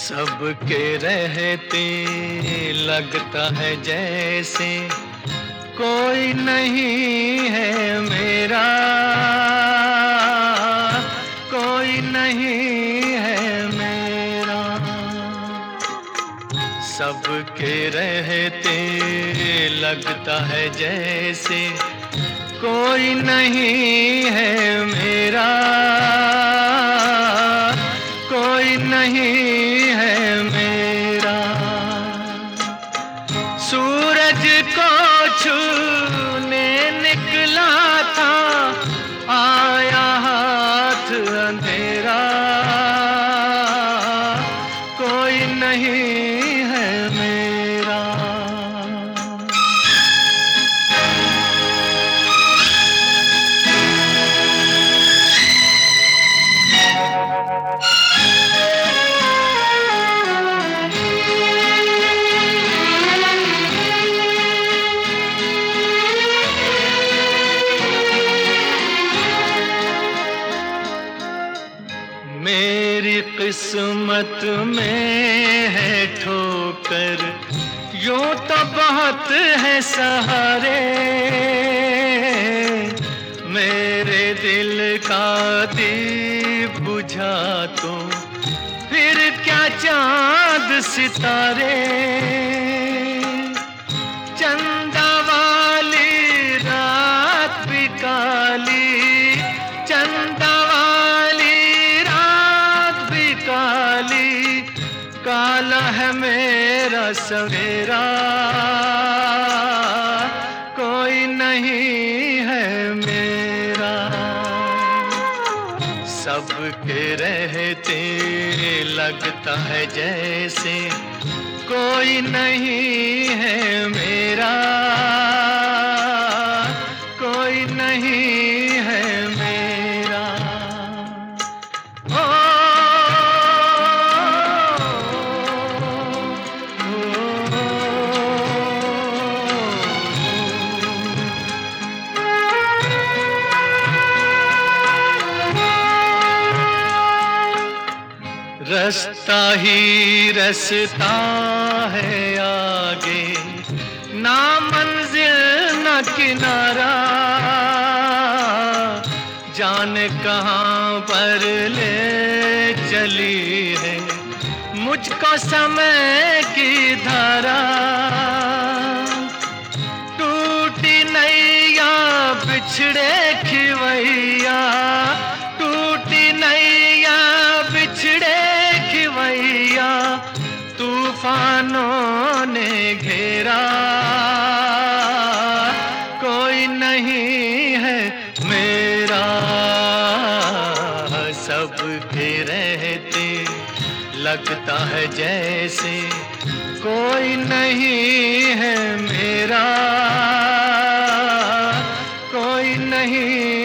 सबके रहते लगता है जैसे कोई नहीं है मेरा, कोई नहीं है मेरा। सबके रहते लगता है जैसे कोई नहीं है मेरा, कोई नहीं है मेरा। सूरज को छूने निकला था, आया हाथ अंधेरा, कोई नहीं है मेरा। मेरी किस्मत में है ठोकर, यूं तो बहुत है सहारे। मेरे दिल का दीप बुझा तो फिर क्या चांद सितारे। चंदा वाली रात भी काली, चंदा काला है मेरा सवेरा, कोई नहीं है मेरा। सबके रहते लगता है जैसे कोई नहीं है मेरा, कोई नहीं है मेरा। रास्ता ही रास्ता है आगे, ना मंजिल ना किनारा। जाने कहाँ पर ले चली है मुझको समय की धारा। टूटी नैया बिछड़े खिवैया, टूटी नैया बिछड़े खिवैया, तूफानों ने घेरा, कोई नहीं है मेरा। सबके रहते लगता है जैसे कोई नहीं है मेरा, कोई नहीं